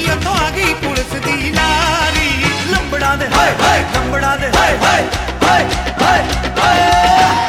ਉੱਥੋਂ ਆ ਗਈ ਪੁਲਿਸ ਦੀ ਲਾਰੀ। ਲੰਬੜਾਂ ਦੇ ਹਾਏ ਹਾਏ, ਲੰਬੜਾਂ ਦੇ ਹਾਏ ਹਾਏ ਹਾਏ ਹਾਏ ਹਾਏ।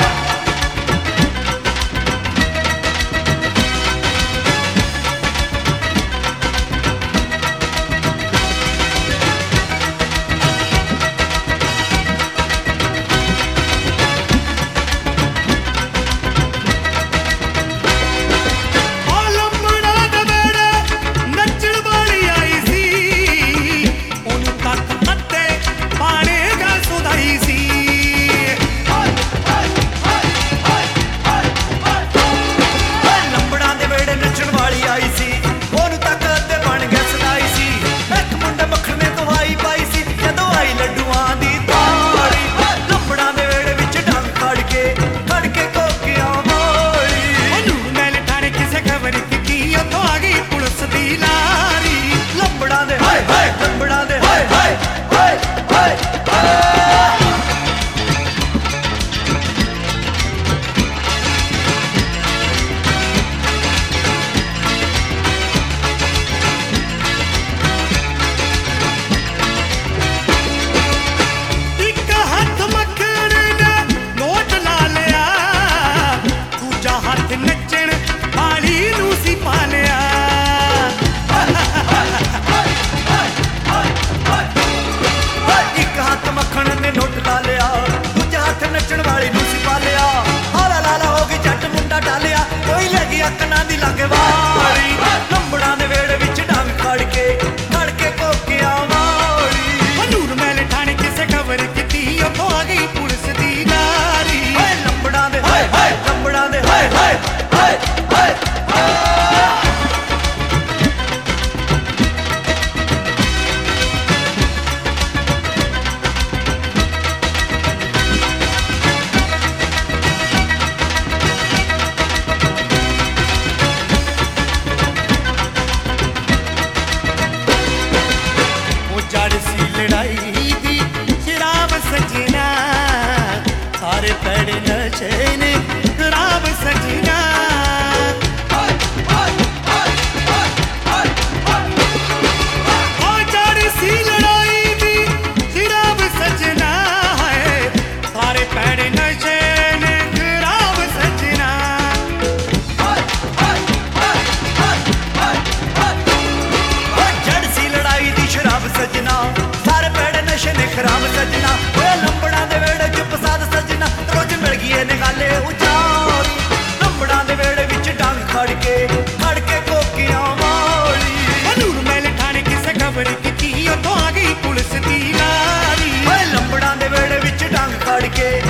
ਖਰਾਬ ਸਜਣਾ ਓਏ ਲੰਬੜਾਂ ਦੇ ਵੇੜੇ ਚ ਪਸਾਦ ਸਜਣਾ ਰੋਜ਼ ਮਿਲ ਗਈ ਏ ਨਿਗਾਲੇ ਉਚਾਰੀ। ਲੰਬੜਾਂ ਦੇ ਵੇੜੇ ਵਿੱਚ ਡੰਗ ਖੜ ਕੇ ਕੋਕੀਆਂ ਵਾਲੀ। ਨੂਰ ਮਹਿਲ ਥਾਣੇ ਕਿਸੇ ਖਬਰ ਕੀਤੀ ਉੱਥੋਂ ਆ ਗਈ ਪੁਲਿਸ ਦੀ ਲਾਰੀ। ਓਏ ਲੰਬੜਾਂ ਦੇ ਵੇੜੇ ਵਿੱਚ ਡੰਗ ਖੜ ਕੇ